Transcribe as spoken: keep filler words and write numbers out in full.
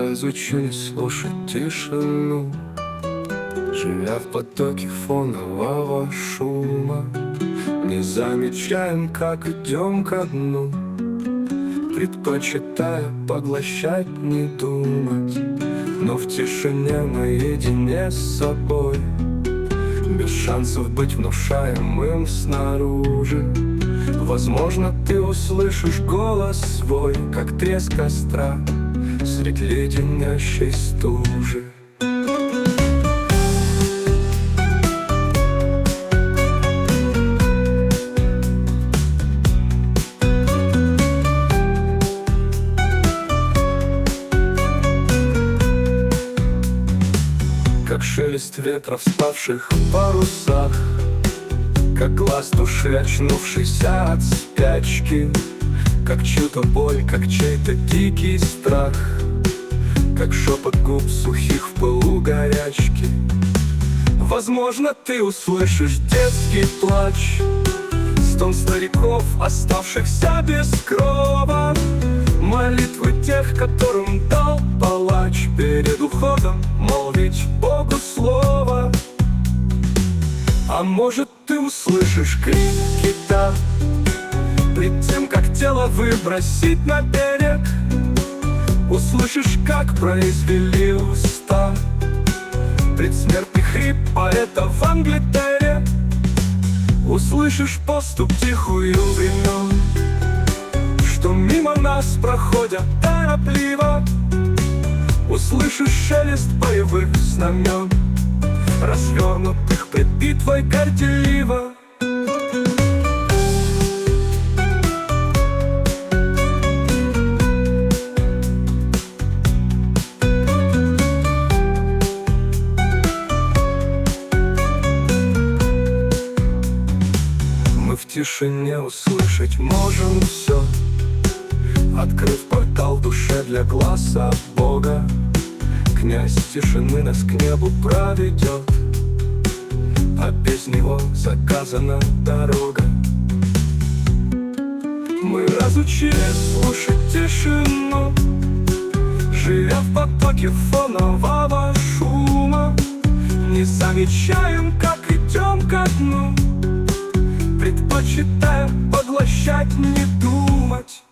разучились слушать тишину, живя в потоке фонового шума. Не замечаем, как идем ко дну, предпочитая поглощать, не думать. Но в тишине наедине с собой, без шансов быть внушаемым снаружи. Возможно, ты услышишь голос свой, как треск костра средь леденящей стужи. Как шелест ветра в спавших парусах, как глаз души, очнувшийся от спячки, как чью-то боль, как чей-то дикий страх, как шепот губ сухих в пылу горячки. Возможно, ты услышишь детский плач, стон стариков, оставшихся без крова, молитвы тех, которым дал палач перед уходом молвить Богу слово. А может, ты услышишь крик кита пред тем, как тело выбросить на берег. Услышишь, как произвели уста предсмертный хрип поэта в Англитере. Услышишь поступ тихую времен, что мимо нас проходят торопливо. Услышишь шелест боевых знамен, развернутых пред битвой горделиво. Мы в тишине услышать можем все, открыв портал душе для глаза Бога. Князь тишины нас к небу проведет, а без него заказана дорога. Мы разучились слушать тишину, живя в потоке фонового шума. Не замечаем, как идем ко дну, предпочитаем поглощать, не думать.